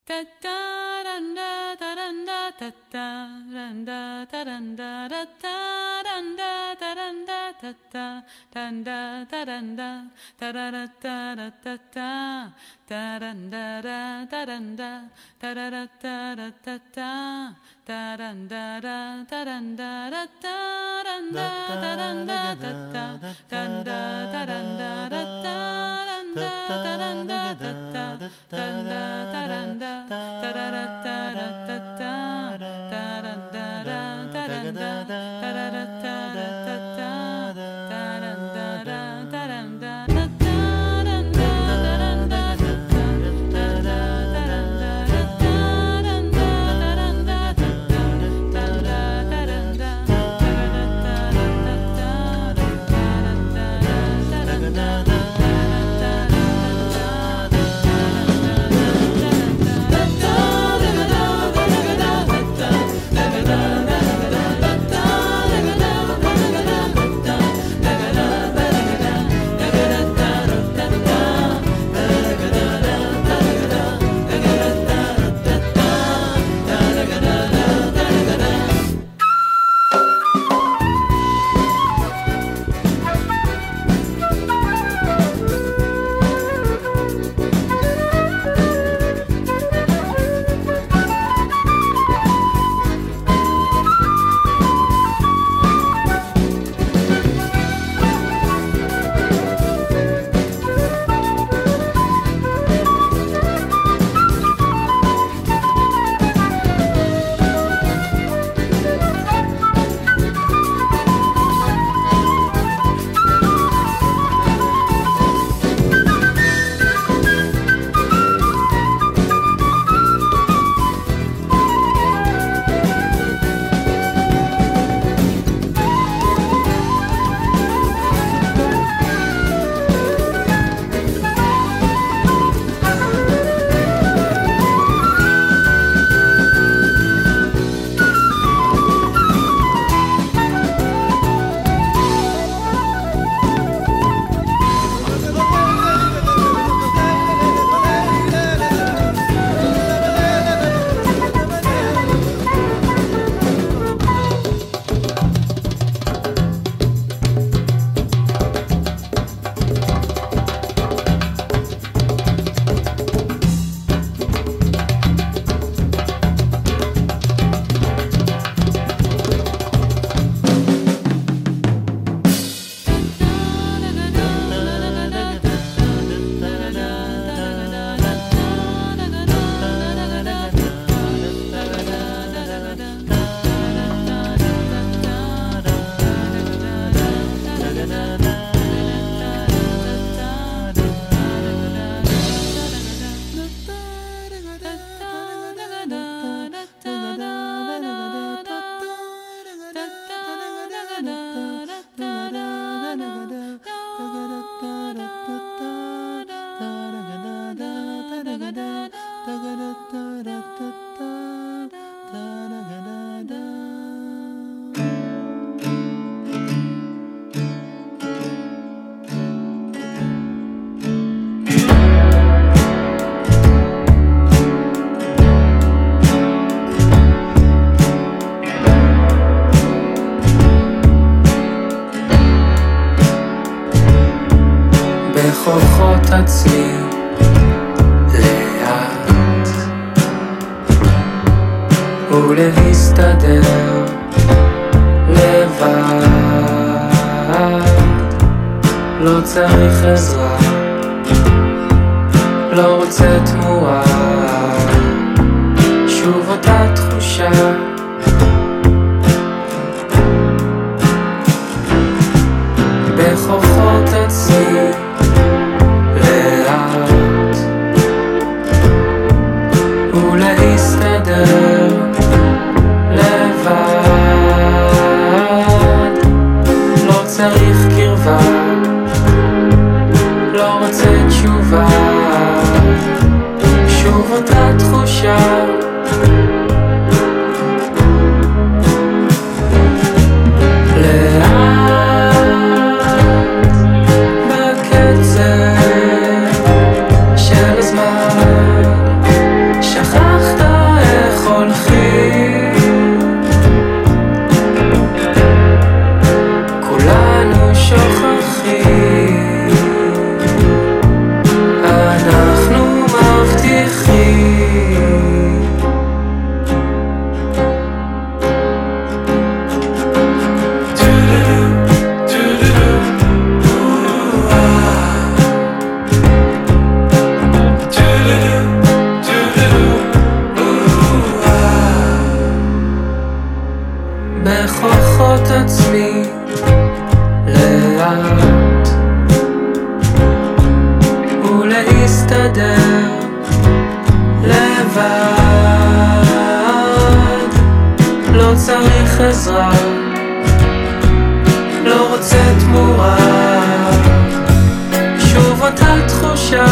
בכוחות עצמי לאט ולהסתדר לבד, לא צריך עזרה, לא רוצה תמורה, שוב אותה תחושה בכוחות עצמי לאט ולהסתדר לבד, לא צריך קרבה, לא רוצה תשובה, שוב אותה תחושה שכח לבד, לא צריך עזרה, לא רוצה תמורה, שוב אותה תחושה.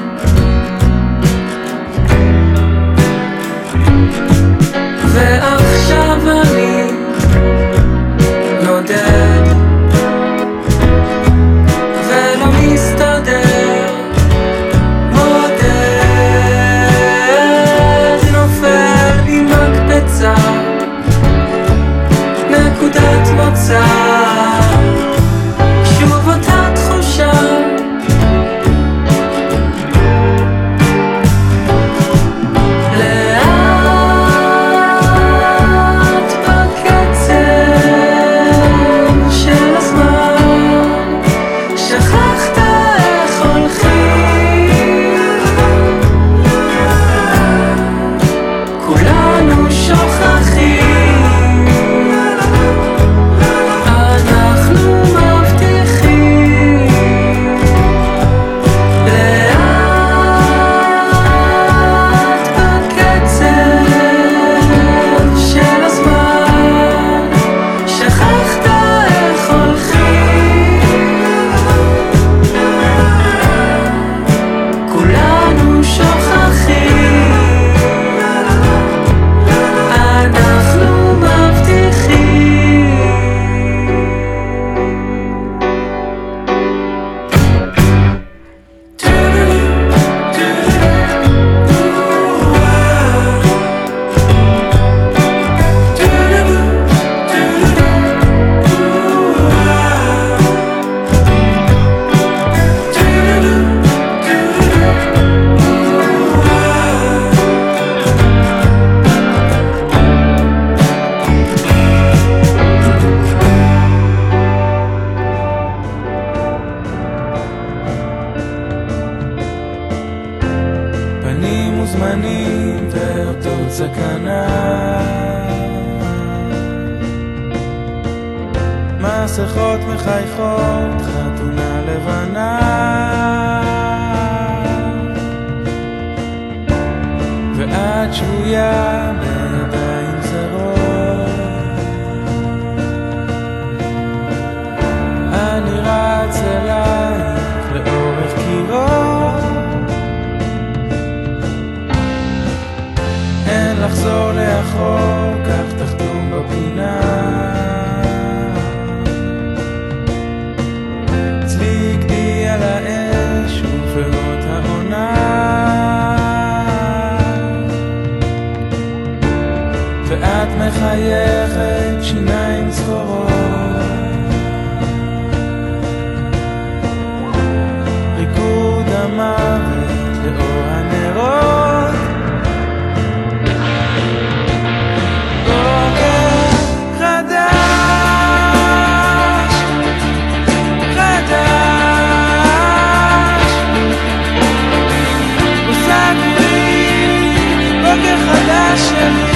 ועכשיו אני נודד ולא מסתדר, מודד נופל עם מקפצה, נקודת מוצא, שוב אותה תחושה. מוזמנים ואותות סכנה, מסכות מחייכות, חתונה לבנה, ואת שבויה בידיים זרות. אני רץ אלייך לאורך קירות, אין לחזור לאחור, כך תחתום בפינה. צלי גדי על האש ופירות העונה, ואת מחייכת שיניים צחורות. ריקוד המוות לאור הנרות, בוקר חדש, חדש, מושג לי, בוקר חדש שלי.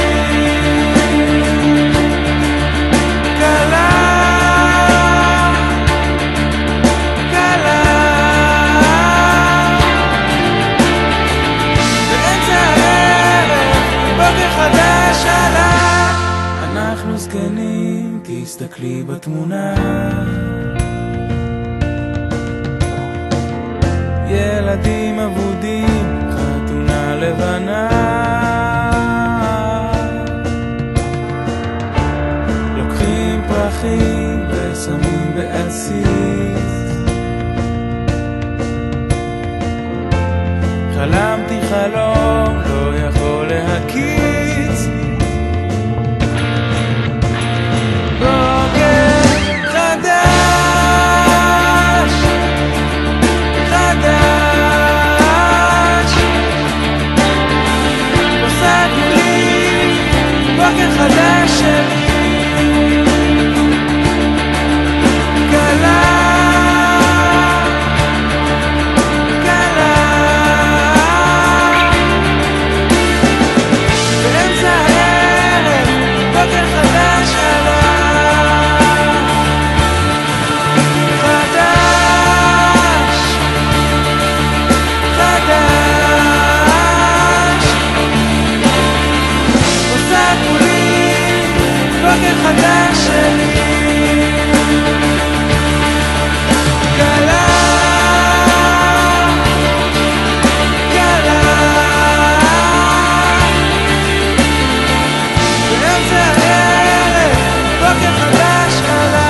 אנחנו זקנים, תסתכלי בתמונה, ילדים אבודים, חתונה לבנה, לוקחים פרחים ושמים בעסיס. חלמתי חלום לא יכול להקיץ, בוקר חדש, חדש, מושג לי, בוקר חדש שלי. קלה, קלה, באמצע הערב, בוקר חדש עלה. חדש, חדש, בוקר חדש שלי. קלה, קלה, באמצע הערב, בוקר חדש קלה.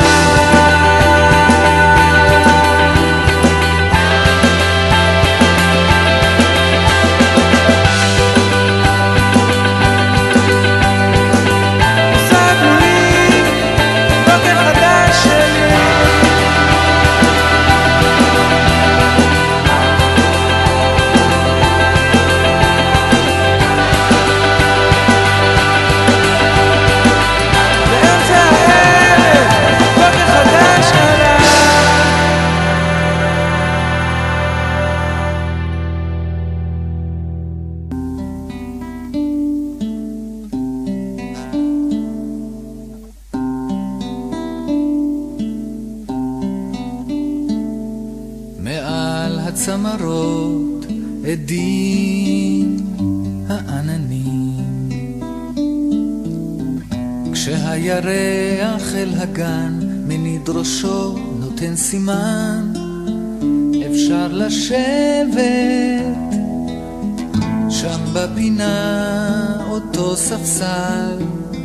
צמרות עדים העננים, כשהירח אל הגן מניד ראשו נותן סימן, אפשר לשבת שם בפינה אותו ספסל,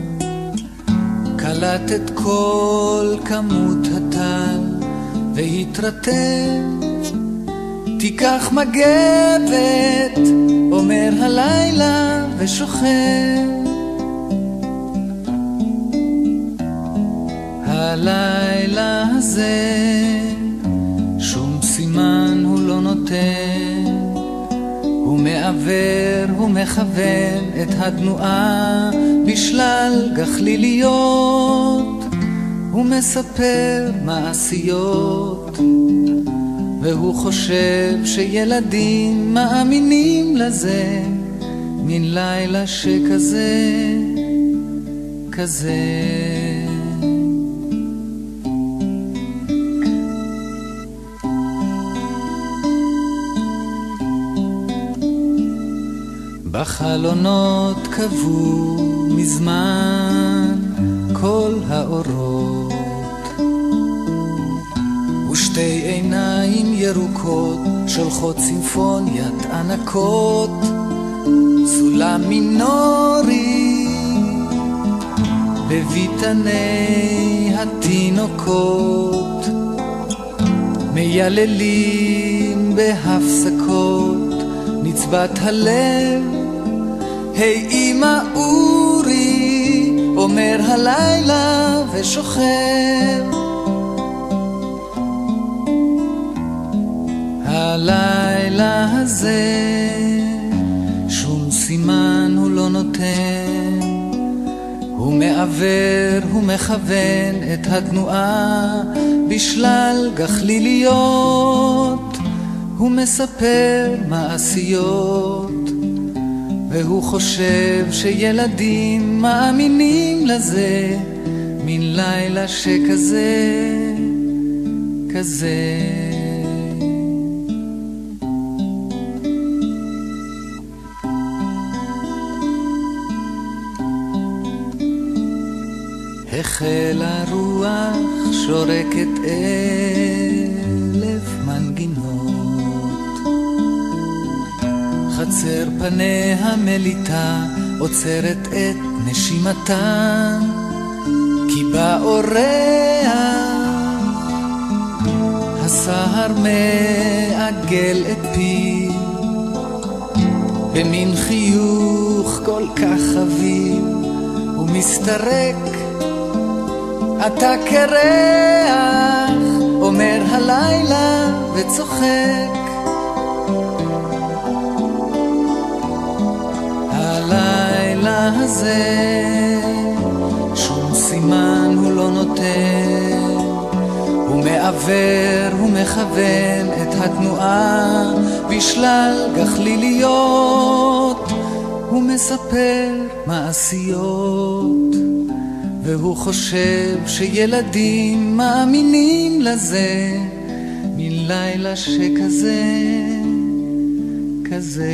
קלט את כל כמות הטל והתרתם, תיקח מגבת, אומר הלילה ושוכב. הלילה הזה שום סימן הוא לא נותן, הוא מעבר, הוא מכוון את התנועה בשלל גחליליות, הוא מספר מעשיות, והוא חושב שילדים מאמינים לזה, מן לילה שכזה, כזה. בחלונות קבעו מזמן כל האורות, ושתי עיניים ירוקות שולחות סימפוניית ענקות, סולם מינורי בביתני התינוקות, מייללים בהפסקות נצבת הלב, היי אמא אורי, אומר הלילה ושוכב. הלילה הזה שום סימן הוא לא נותן, הוא מעבר, הוא מכוון את התנועה בשלל גחליליות, הוא מספר מעשיות, והוא חושב שילדים מאמינים לזה, מן לילה שכזה, כזה. החל הרוח שורקת 1000 מנגינות, חצר פניה מליטה עוצרת את נשימתה, כי באורח הסהר מעגל את פיו במין חיוך כל כך חביב, ומסתרק אתה קרח, אומר הלילה וצוחק. הלילה הזה שום סימן הוא לא נותן, הוא מעבר, הוא מכוון את התנועה בשלל גחליליות, הוא מספר מעשיות, והוא חושב שילדים מאמינים לזה, מן לילה שכזה, כזה.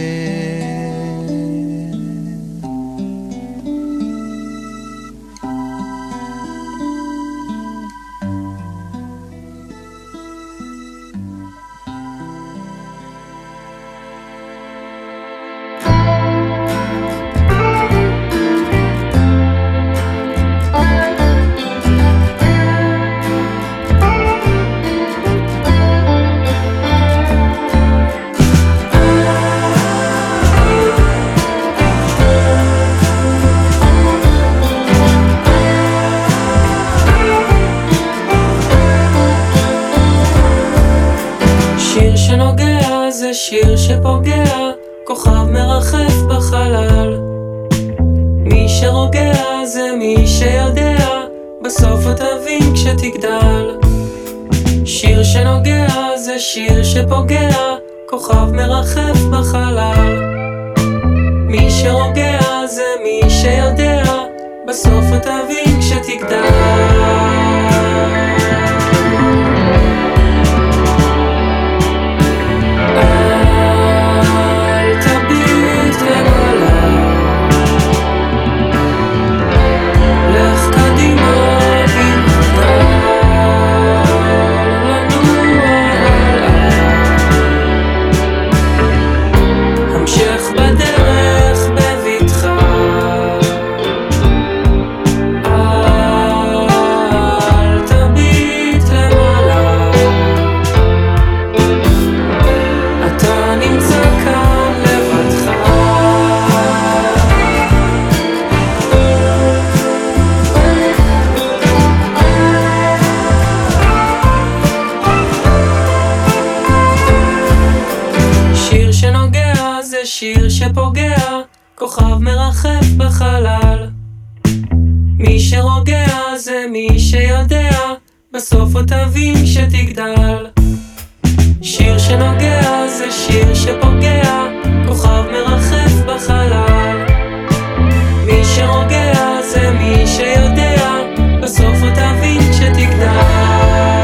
כוכב מרחף בחלל. מי שרוגע זה מי שיודע, בסוף עוד תבין כשתגדל. שיר שנוגע זה שיר שפוגע, כוכב מרחף בחלל. מי שרוגע זה מי שיודע, בסוף עוד תבין כשתגדל. שיר שפוגע, כוכב מרחף בחלל. מי שרוגע זה מי שיודע, בסוף עוד תבין כשתגדל. שיר שנוגע זה שיר שפוגע, כוכב מרחף בחלל. מי שרוגע זה מי שיודע, בסוף עוד תבין כשתגדל.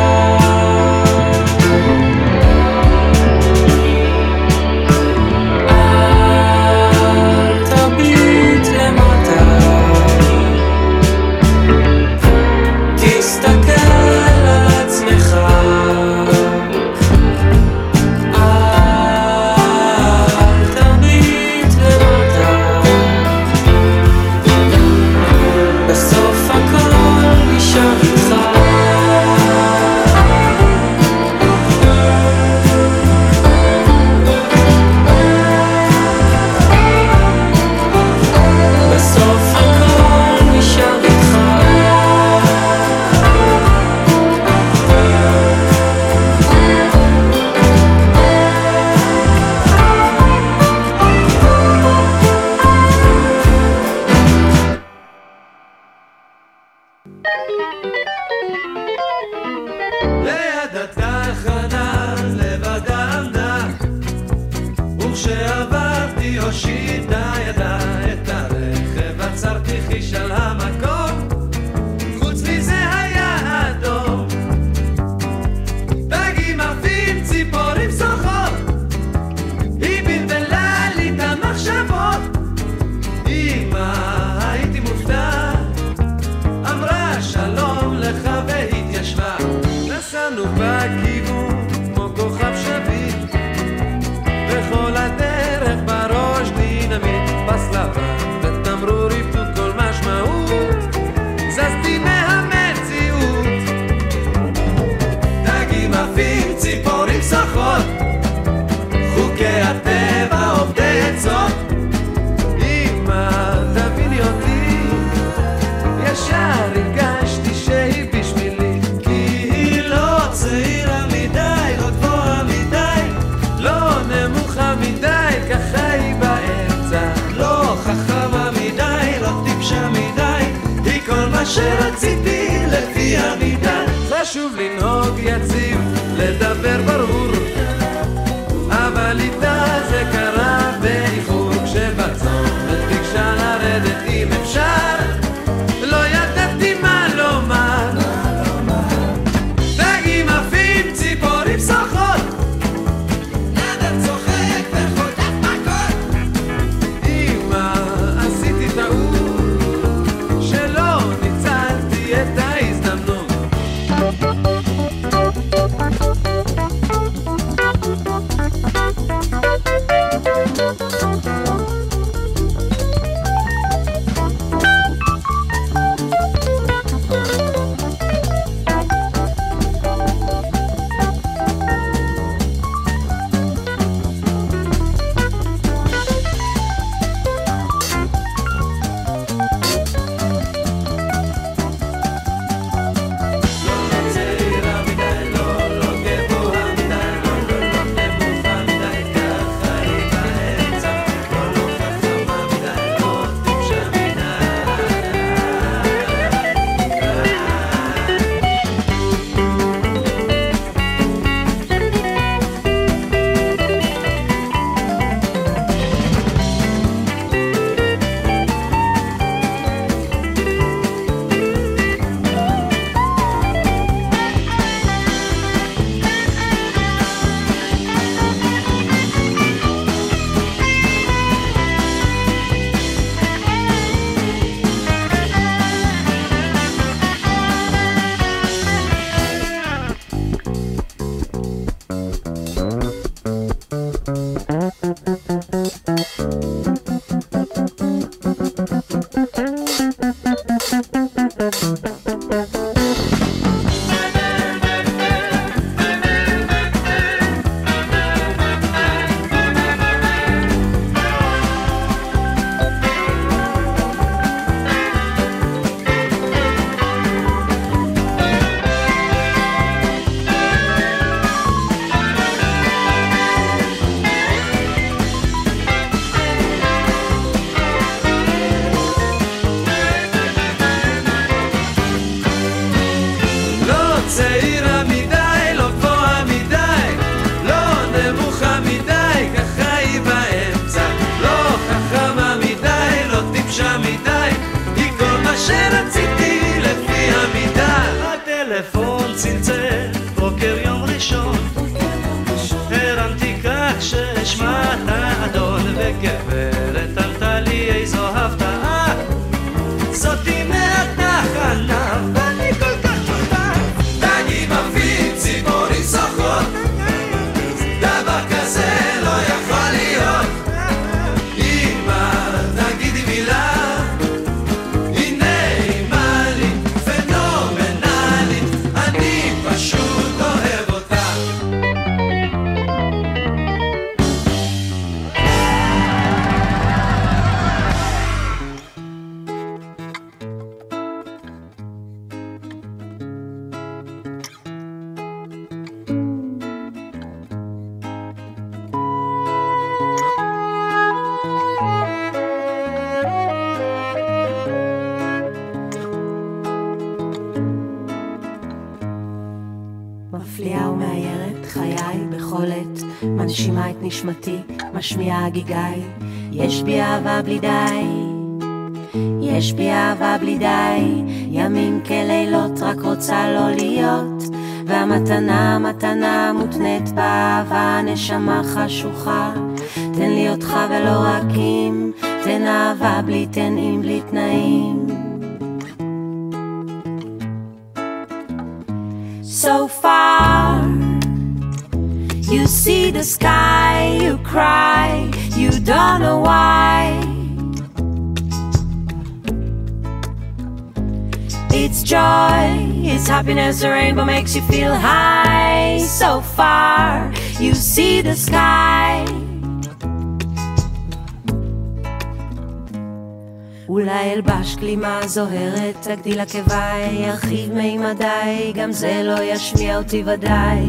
ליד התחנה לבדה עמדה, וכשעברתי הושיטה ידה, את הרכב עצרתי חיש על המקום, חוץ מזה היה אדום. דגים עפים, ציפורים שוחות, היא בלבלה לי את המחשבות. אמא הייתי מופתע, אמרה שלום לך והתיישבה. נסענו בכיוון כמו כוכב שביט, וכל הדרך בראש דינמיט, פס לבן ותמרור איפוק כל משמעות, זזתי מהמציאות. דגים עפים, ציפורים שוחות, חוקי הטבע עובדי עצות. אמא תביני אותי, ישר הרגשתי שהיא בשבילי, כי היא לא צעירה מדי, לא גבוהה מדי, לא נמוכה מדי, ככה היא באמצע, לא חכמה מדי, לא טיפשה מדי, היא כל מה שרציתי לפי המידה. חשוב לנהוג יציב, לדבר ברור, אבל איתה זה קרה באיחור. כשבצומת ביקשה לרדת אם אפשר, לא ידעתי מה לומר. דגים עפים, ציפורים שוחות, נדב צוחק וחוטף מכות. אמא עשיתי טעות, שלא ניצלתי את ההזדמנות. צעירה מדי, לא גבוהה מדי, לא נמוכה מדי, ככה היא באמצע. לא חכמה מדי, לא טיפשה מדי, היא כל מה שרציתי לפי המידה. הטלפון צלצל, בוקר יום ראשון, הרמתי כך ששמה האדון, וגברת ענתה לי איזו הפתעה, זאתי מהתחנה ואני כל כך מפים ציפורים שחות, דבר כזה לא יכול להיות. אמא תגידי מילה, היא נעימה לי, פנומנלית, אני פשוט אוהב אותה. מפליאה ומאיירת חיי בכל עת, מנשימה את נשמתי, משמיעה הגיגי. יש בי אהבה בלי די, יש בי אהבה בלי די, ימים כלילות רק רוצה לא להיות, והמתנה מתנה מותנית באהבה, נשמה חשוכה, תן לי אותך ולא רק אם, תן אהבה בלי תנאים בלי תנאים. So far, you see the sky, you cry, you don't know why. It's joy, it's happiness, the rainbow makes you feel high. So far, you see the sky. אולי אלבש כלימה זוהרת, תגדיל עקביי, ירחיב מימדיי, גם זה לא ישמיע אותי ודאי.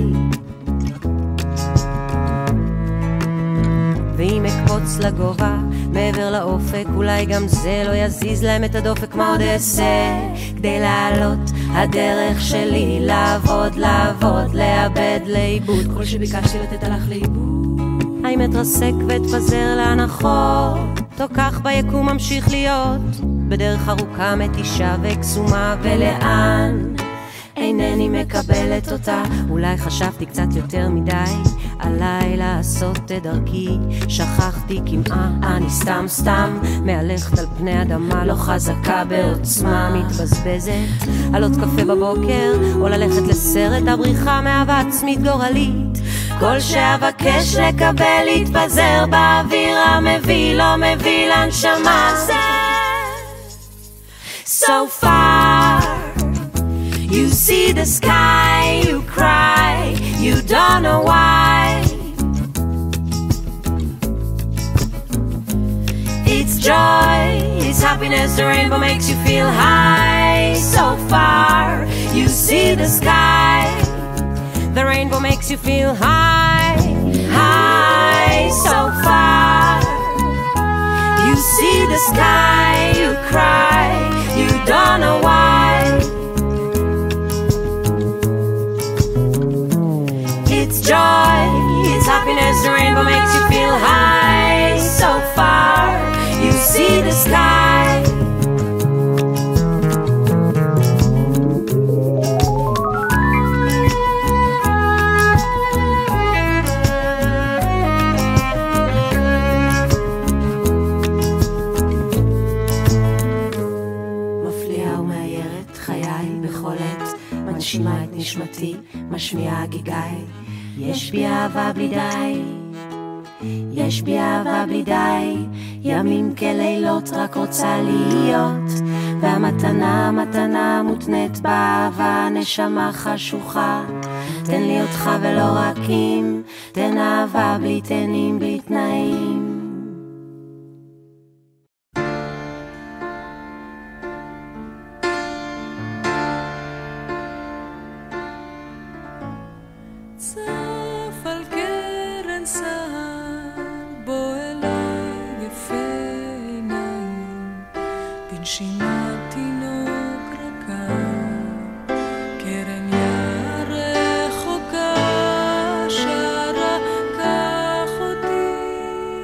ואם אקפוץ לגובה, מעבר לאופק, אולי גם זה לא יזיז להם את הדופק. מה עוד אעשה כדי לעלות? הדרך שלי לעבוד, לעבוד, לאבד, לאיבוד. כל שביקשתי לתת הלך לאיבוד. האם אתרסק ואתפזר להנחות, או כך ביקום ממשיך להיות בדרך ארוכה מתישה וקסומה, ולאן אינני מקבלת אותה. אולי חשבתי קצת יותר מדי עליי לעשות את דרכי, שכחתי כמעט, אני סתם מהלכת על פני אדמה, לא חזקה בעוצמה, מתבזבזת על עוד קפה בבוקר, או ללכת לסרט הבריחה מאהבה עצמית גורלית. כל שאבקש לקבל יתפזר באוויר המביא, לא מביא לנשמה. So far, you see the sky, you cry, you don't know why. It's joy, it's happiness, the rainbow makes you feel high. So far, you see the sky, the rainbow makes you feel high, high. So far, you see the sky, you cry, you don't know why. It's joy, it's happiness, the rainbow makes you feel high. So far, you see the sky. מנשימה את נשמתי, משמיעה הגיגי. יש בי אהבה בלי די, יש בי אהבה בלי די, ימים כלילות רק רוצה להיות, והמתנה מתנה מותנית באהבה, נשמה חשוכה. תן לי אותך ולא רק אם, תן אהבה בלי תנים בלי תנאים. צף על קרן סהר, בוא אליי יפה עיניים, בנשימת תינוק רכה, קרן יער רחוקה, שרה קח אותי.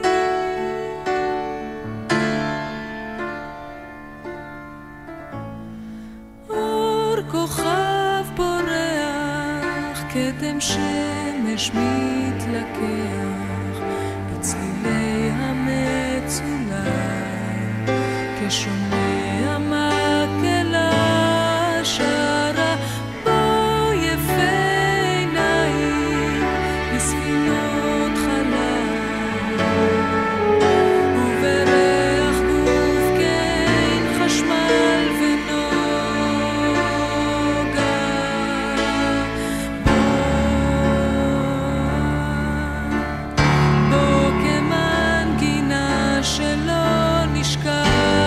אור כוכב פורח, כתם שמש מתלקח, בצלילי המצולה, כשומע מקהלה שרה, בוא יפה עיניים בספינות חלל, ובריח גוף כן חשמל ונוגה. בוא כמנגינה שלא נשכחת,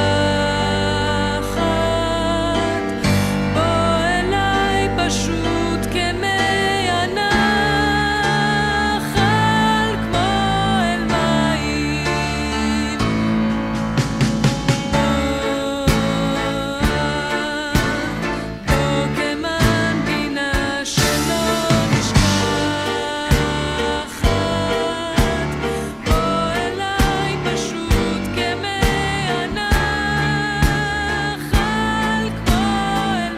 בוא אליי פשוט כמי הנחל, כמו אל מים. בוא כמנגינה שלא נשכחת, בוא אליי פשוט כמי הנחל, כמו אל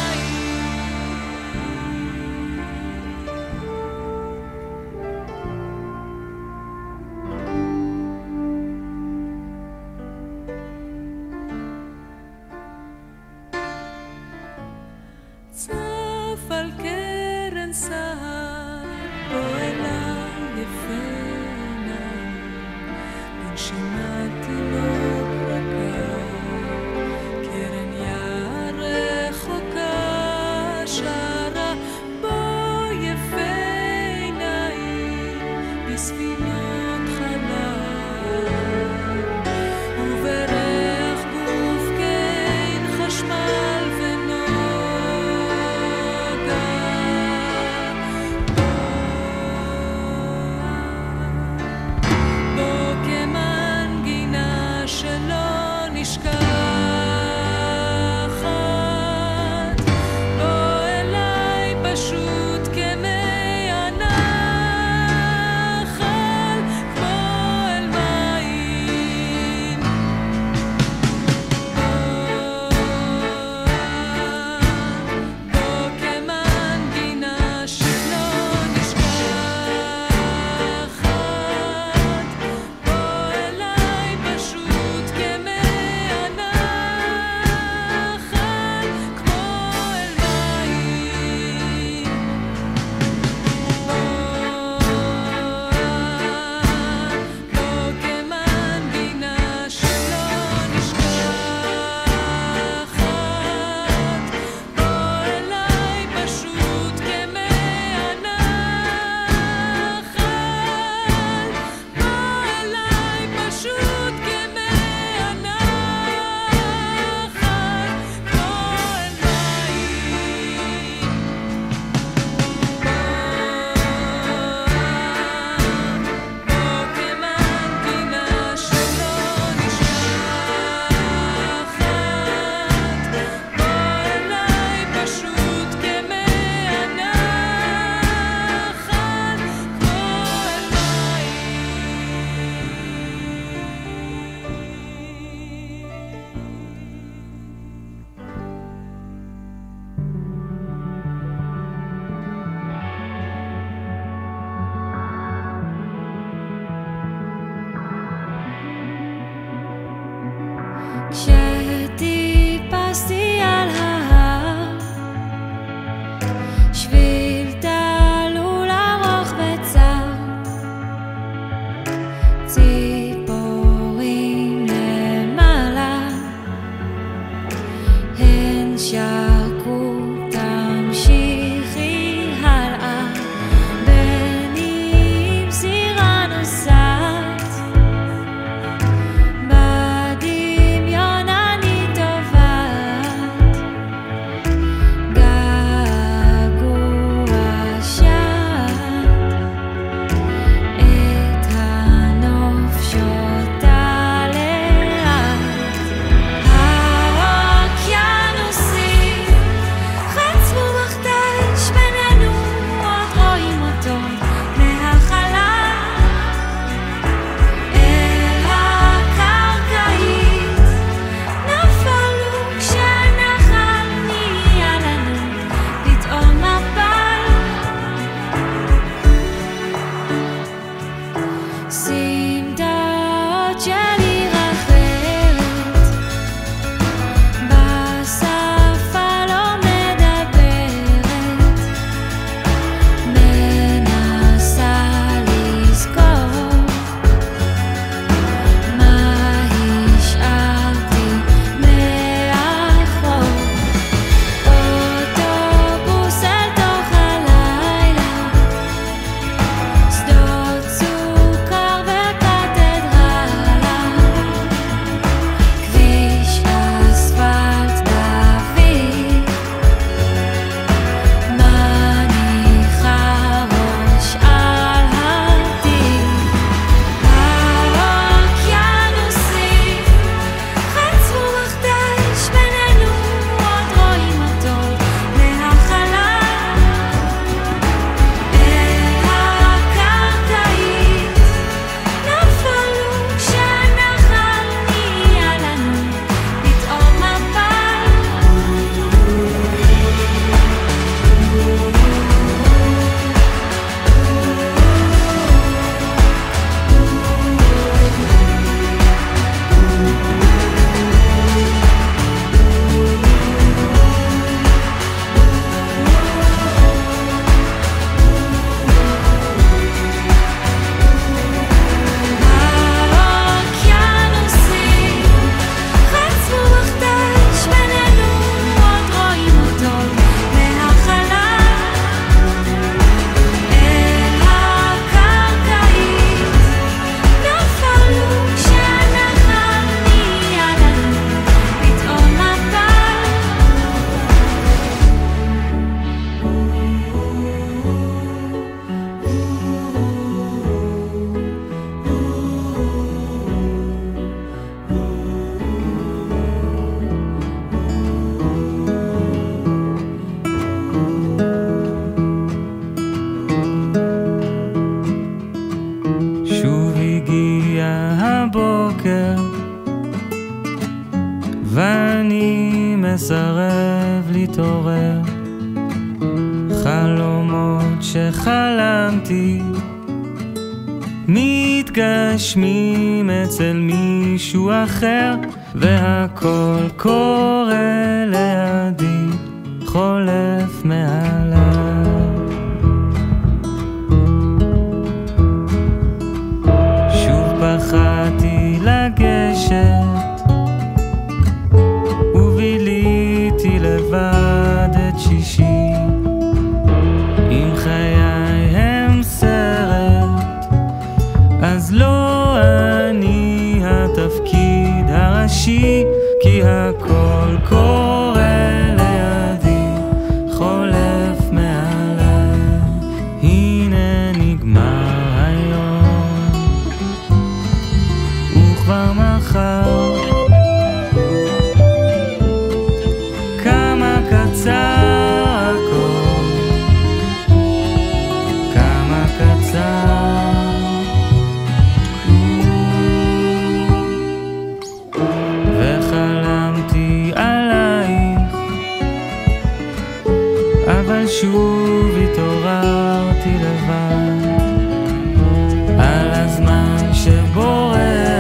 צף על קרן סהר, בוא אליי יפה עיניים, בנשימת תינוק רכה, קרן יער רחוקה, שרה, בוא יפה עיניים בספינות חלל, ובריח גוף כן חשמל ונוגה. בוא כמנגינה שלא נשכחת, בוא אליי פשוט כמי הנחל, כמו אל מים. בוא כמנגינה שלא נשכחת, בוא אליי פשוט כמי הנחל, כמו אל מים. בוא כמנגינה שלא נשכחת, בוא אליי פשוט כמי הנחל, בוא אליי פשוט כמי הנחל, כמו אל מים. בוא כמנגינה שלא נשכחת, בוא אליי פשוט כמי הנחל, כמו אל כשטיפסתי על ההר, שביל תלול ארוך וצר, ציפורים ואני מסרב להתעורר. חלומות שחלמתי מתגשמים אצל מישהו אחר, והכל קורה לידי, חולף מעליו. שוב פחדתי לגשת, וביליתי לבד את שישי. אם חיי הם סרט, אז לא אני התפקיד הראשי, כי הכל קורה לידי, חולף מעליי. הנה נגמר היום, וכבר מחר כמה קצר הכל, כמה קצר. וחלמתי עלייך, אבל שוב התעוררתי לבד, על הזמן שבורח.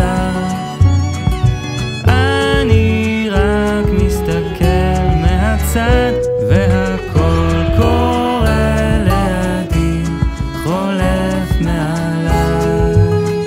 אני רק מסתכל מהצד, והכל קורה לידי, חולף מעליי.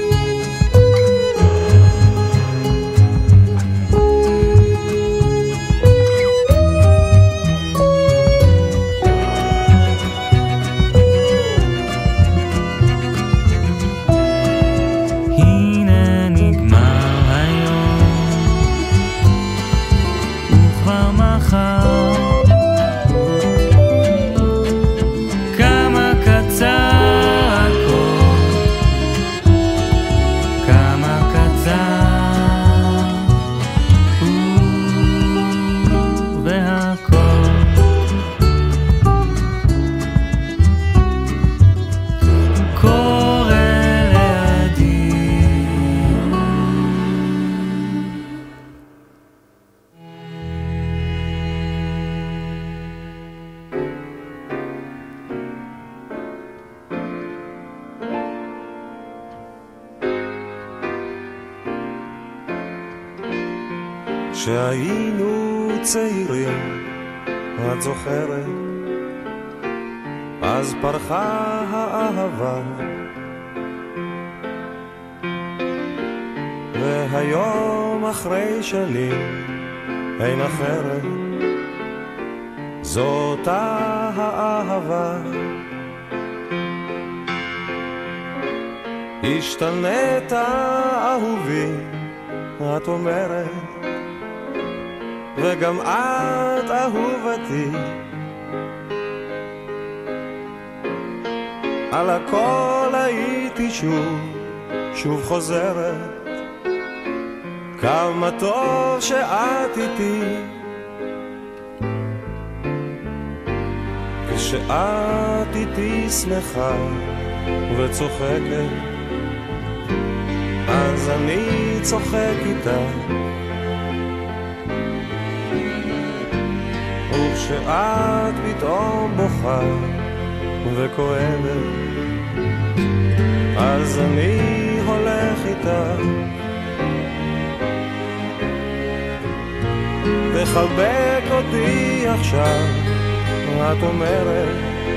הנה נגמר היום, וכבר מחר כמה קצר הכל, כמה קצר. והכל קורה לידי. כשהיינו צעירים, את זוכרת, אז פרחה האהבה, והיום אחרי שנים אין אחרת, זאת האהבה. השתנית אהובי, את אומרת, וגם את אהובתי, על הכל הייתי שוב חוזרת, כמה טוב שאת איתי. כשאת איתי שמחה וצוחקת, אז אני צוחק איתה, וכשאת פתאום בוכה וכואבת, אז אני הולך איתה. תחבק אותי עכשיו, את אומרת,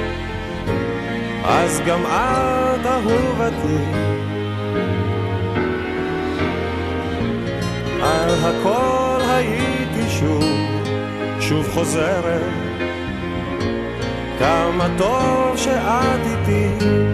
אז גם את אהובתי, על הכל הייתי שוב חוזרת, כמה טוב שאת איתי.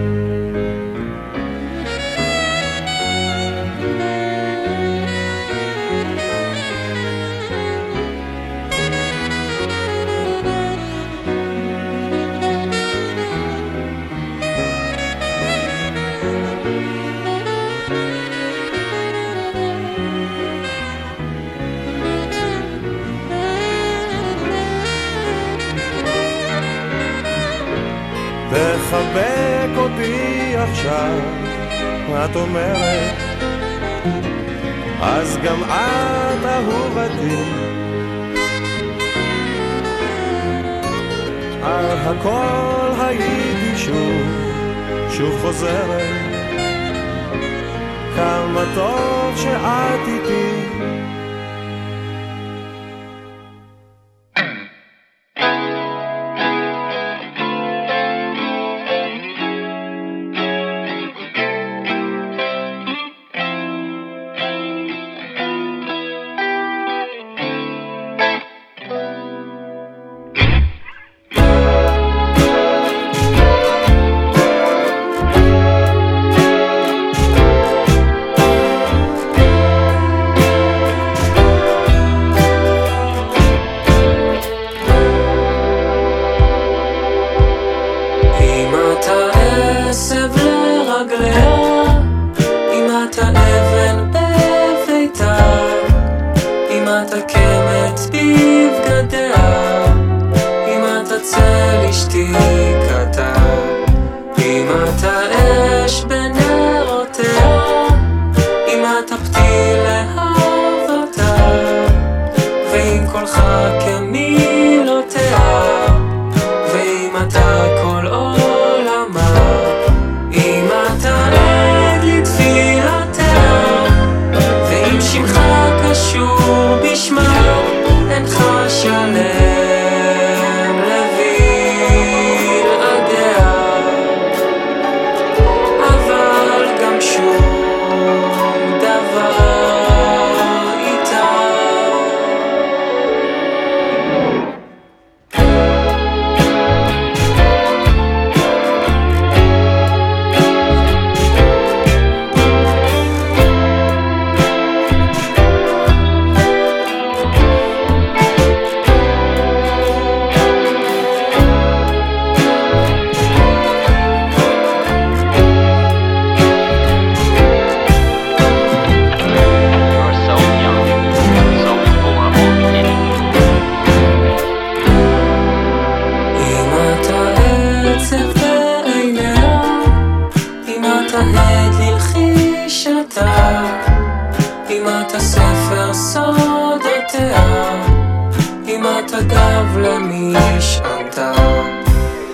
תחבק אותי עכשיו, את אומרת, אז גם את אהובתי. על הכל הייתי שוב חוזרת, כמה טוב שאת איתי.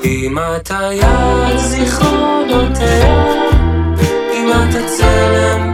אם את היד זיכרונותיה, אם את הצלם